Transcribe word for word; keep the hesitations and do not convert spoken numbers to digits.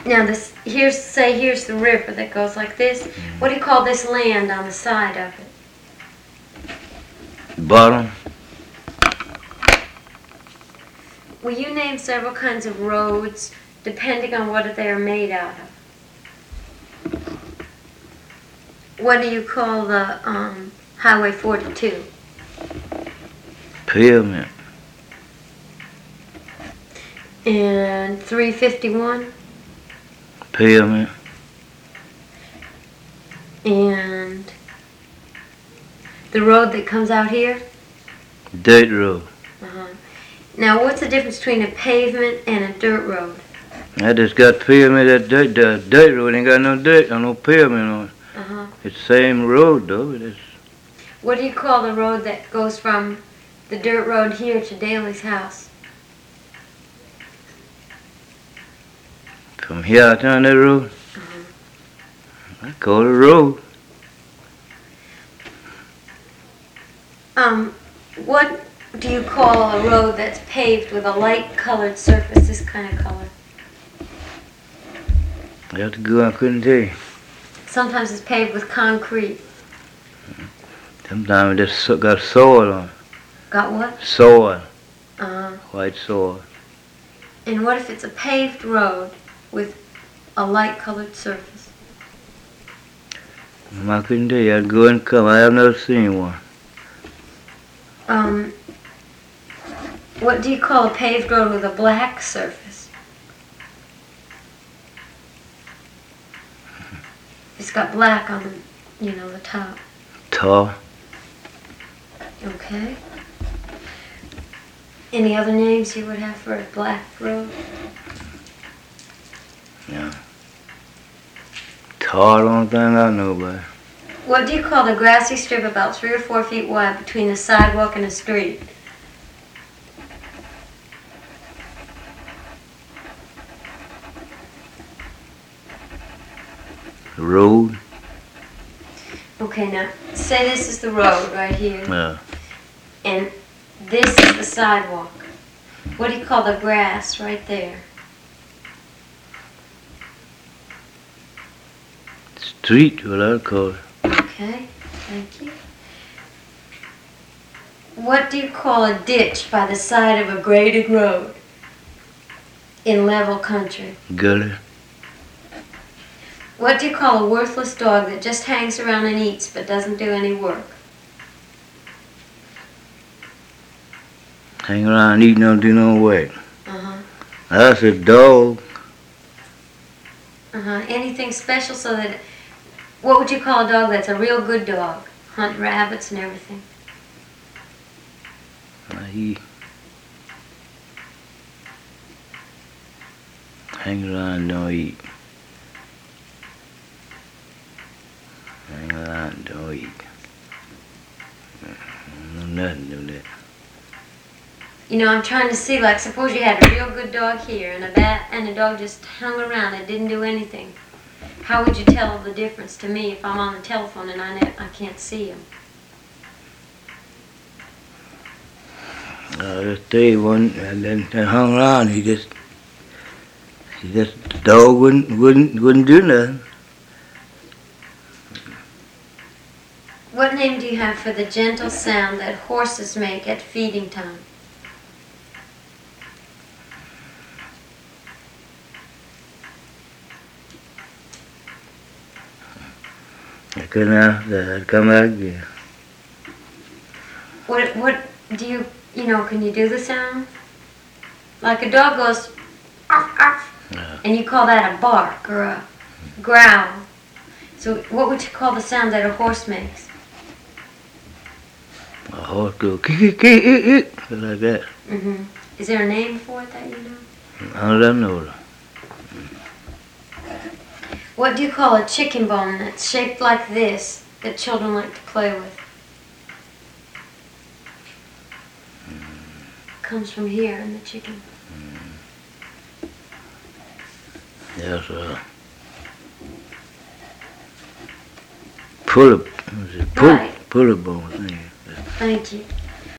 Now this here's say here's the river that goes like this. Mm-hmm. What do you call this land on the side of it? Bottom. Will you name several kinds of roads depending on what they are made out of? What do you call the um, Highway forty-two? Pavement. And three fifty-one? Pavement. And the road that comes out here? Dirt road. Uh-huh. Now, what's the difference between a pavement and a dirt road? I just got pavement. That dirt, the dirt road ain't got no dirt or no pavement on it. Uh-huh. It's the same road though. It is. What do you call the road that goes from the dirt road here to Daly's house? From here down that road. Uh-huh. I call it a road. Um, what do you call a road that's paved with a light colored surface, this kind of color? I have to go. I couldn't tell you. Sometimes it's paved with concrete. Sometimes it just so- got soil on it. Got what? Soil. Uh, White soil. and what if it's a paved road with a light colored surface? I couldn't tell you. I'd go and come. I have never seen one. Um, what do you call a paved road with a black surface? It's got black on the, you know, the top. Tar. Okay. Any other names you would have for a black road? Yeah. Tar, the only thing I know about. What do you call the grassy strip about three or four feet wide between the sidewalk and the street? The road. Okay, now say this is the road right here, Yeah. and this is the sidewalk. What do you call the grass right there? Street, what I call it. Okay, thank you. What do you call a ditch by the side of a graded road in level country? Gully. What do you call a worthless dog that just hangs around and eats but doesn't do any work? Hang around, eat, don't do no work. Uh-huh. That's a dog. Uh-huh. Anything special so that... What would you call a dog that's a real good dog? Hunt rabbits and everything. Uh, He hang around, don't eat. Hang around, don't eat. No nothing do that. You know, I'm trying to see, like, suppose you had a real good dog here and a bat and a dog just hung around and didn't do anything. How would you tell the difference to me if I'm on the telephone and I, ne- I can't see him? Uh, just day one, and then they hung around. He just, he just, the dog wouldn't, wouldn't, wouldn't do nothing. What name do you have for the gentle sound that horses make at feeding time? I couldn't answer. I'd come back again. What, what do you, you know, can you do the sound? Like a dog goes, arf, arf, Yeah. and you call that a bark or a growl. So what would you call the sound that a horse makes? A horse go kick, kick, kick, kick, kick, like that. Mm-hmm. Is there a name for it that you know? I don't know. What do you call a chicken bone that's shaped like this that children like to play with? Comes from here in the chicken. Yes, uh, pull a, was it pull, Right. pull a bone thing. Thank you.